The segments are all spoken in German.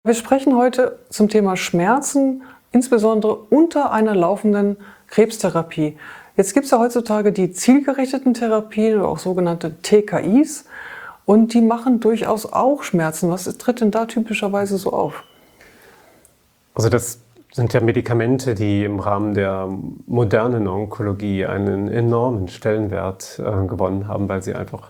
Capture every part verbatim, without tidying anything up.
Wir sprechen heute zum Thema Schmerzen, insbesondere unter einer laufenden Krebstherapie. Jetzt gibt es ja heutzutage die zielgerichteten Therapien oder auch sogenannte T K Is und die machen durchaus auch Schmerzen. Was tritt denn da typischerweise so auf? Also das sind ja Medikamente, die im Rahmen der modernen Onkologie einen enormen Stellenwert äh, gewonnen haben, weil sie einfach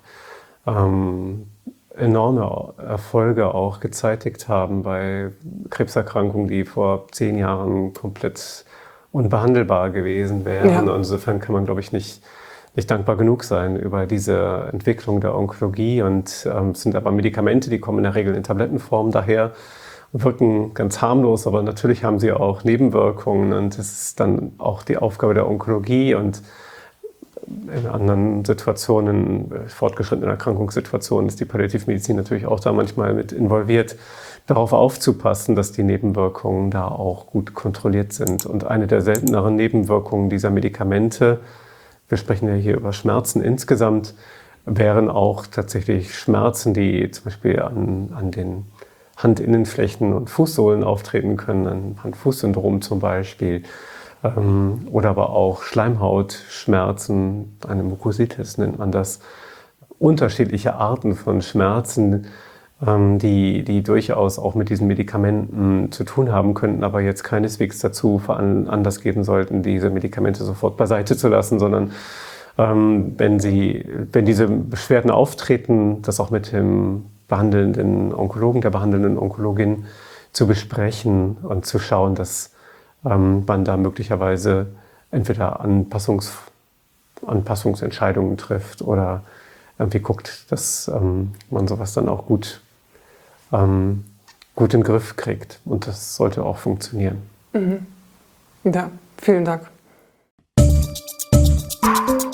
ähm, enorme Erfolge auch gezeitigt haben bei Krebserkrankungen, die vor zehn Jahren komplett unbehandelbar gewesen wären. Ja. Und insofern kann man, glaube ich, nicht, nicht dankbar genug sein über diese Entwicklung der Onkologie. Und ähm, es sind aber Medikamente, die kommen in der Regel in Tablettenform daher und wirken ganz harmlos, aber natürlich haben sie auch Nebenwirkungen und es ist dann auch die Aufgabe der Onkologie und in anderen Situationen, fortgeschrittenen Erkrankungssituationen, ist die Palliativmedizin natürlich auch da manchmal mit involviert, darauf aufzupassen, dass die Nebenwirkungen da auch gut kontrolliert sind. Und eine der selteneren Nebenwirkungen dieser Medikamente, wir sprechen ja hier über Schmerzen insgesamt, wären auch tatsächlich Schmerzen, die zum Beispiel an, an den Handinnenflächen und Fußsohlen auftreten können, ein Hand-Fuß-Syndrom zum Beispiel. Ähm, oder aber auch Schleimhautschmerzen, eine Mukositis nennt man das. Unterschiedliche Arten von Schmerzen, ähm, die, die durchaus auch mit diesen Medikamenten zu tun haben könnten, aber jetzt keineswegs dazu veranlasst geben sollten, diese Medikamente sofort beiseite zu lassen, sondern ähm, wenn, sie, wenn diese Beschwerden auftreten, das auch mit dem behandelnden Onkologen, der behandelnden Onkologin zu besprechen und zu schauen, dass ähm, man da möglicherweise entweder Anpassungs, Anpassungsentscheidungen trifft oder irgendwie guckt, dass ähm, man sowas dann auch gut, ähm, gut in den Griff kriegt. Und das sollte auch funktionieren. Mhm. Ja, vielen Dank.